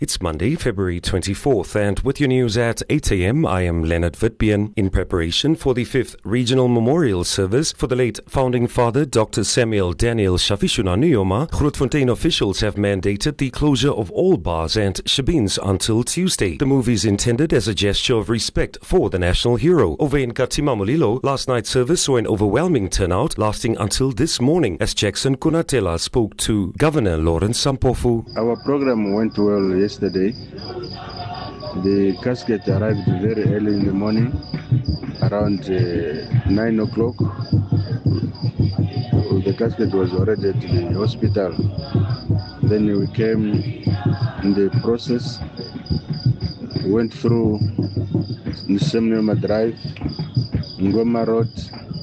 It's Monday, February 24th, and with your news at 8 a.m., I am Leonard Witbeen. In preparation for the 5th Regional Memorial Service for the late founding father, Dr. Samuel Daniel Shafishuna Nujoma, Grootfontein officials have mandated the closure of all bars and shebeens until Tuesday. The move is intended as a gesture of respect for the national hero. Over in Katima-Mulilo, last night's service saw an overwhelming turnout lasting until this morning as Jackson Kunatela spoke to Governor Lawrence Sampofu. Our program went well yesterday. The casket arrived very early in the morning, around 9 o'clock. The casket was already at the hospital. Then we came in the process, went through Nsemnema Drive, Ngoma Road,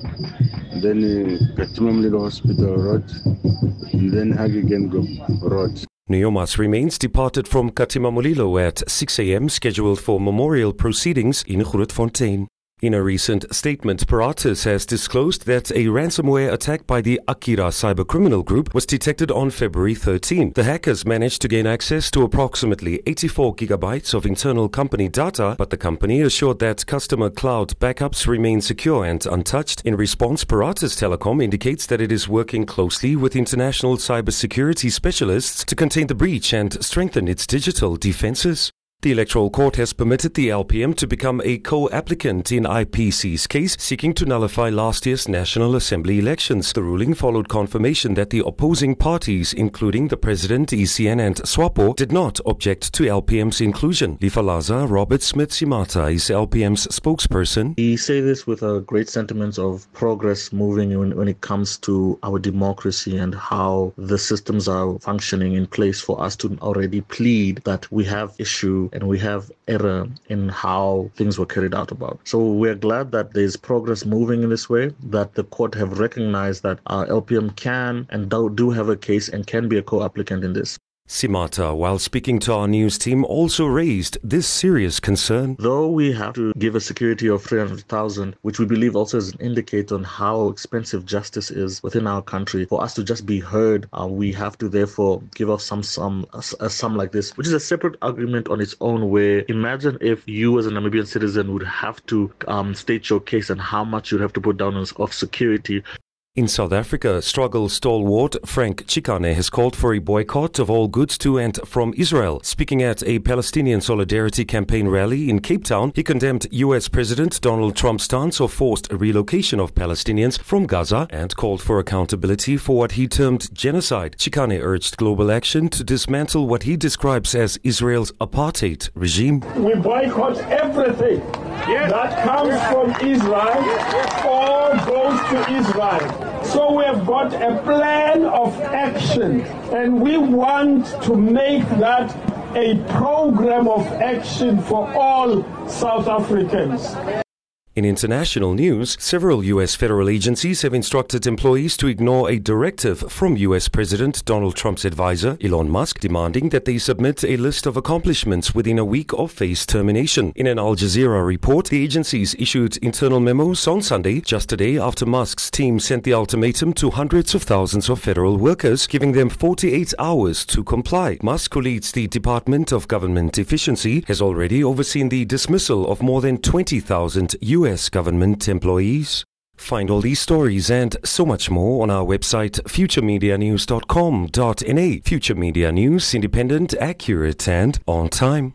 then Katima-Mulilo Hospital Road, and then Hagigengo Road. Nujoma's remains departed from Katima-Mulilo at 6 a.m. scheduled for memorial proceedings in Grootfontein. In a recent statement, Paratus has disclosed that a ransomware attack by the Akira cybercriminal group was detected on February 13. The hackers managed to gain access to approximately 84 gigabytes of internal company data, but the company assured that customer cloud backups remain secure and untouched. In response, Paratus Telecom indicates that it is working closely with international cybersecurity specialists to contain the breach and strengthen its digital defenses. The Electoral Court has permitted the LPM to become a co-applicant in IPC's case seeking to nullify last year's National Assembly elections. The ruling followed confirmation that the opposing parties, including the President, ECN and SWAPO, did not object to LPM's inclusion. Lifalaza Robert Smith-Simata is LPM's spokesperson. We say this with a great sentiment of progress moving when it comes to our democracy and how the systems are functioning in place for us to already plead that we have issue and we have error in how things were carried out about. So we're glad that there's progress moving in this way, that the court have recognized that our LPM can and do have a case and can be a co-applicant in this. Simata, while speaking to our news team, also raised this serious concern. Though we have to give a security of 300,000, which we believe also is an indicator on how expensive justice is within our country, for us to just be heard, we have to therefore give off a sum like this, which is a separate argument on its own. Where imagine if you as a Namibian citizen would have to state your case and how much you'd have to put down of security. In South Africa, struggle stalwart Frank Chikane has called for a boycott of all goods to and from Israel. Speaking at a Palestinian Solidarity Campaign rally in Cape Town, he condemned U.S. President Donald Trump's stance of forced relocation of Palestinians from Gaza and called for accountability for what he termed genocide. Chikane urged global action to dismantle what he describes as Israel's apartheid regime. We boycott everything that comes from Israel or goes to Israel. So we have got a plan of action, and we want to make that a program of action for all South Africans. In international news, several U.S. federal agencies have instructed employees to ignore a directive from U.S. President Donald Trump's advisor, Elon Musk, demanding that they submit a list of accomplishments within a week of phased termination. In an Al Jazeera report, the agencies issued internal memos on Sunday, just a day after Musk's team sent the ultimatum to hundreds of thousands of federal workers, giving them 48 hours to comply. Musk, who leads the Department of Government Efficiency, has already overseen the dismissal of more than 20,000 U.S. government employees. Find all these stories and so much more on our website futuremedianews.com.na. Future Media News, independent, accurate and on time.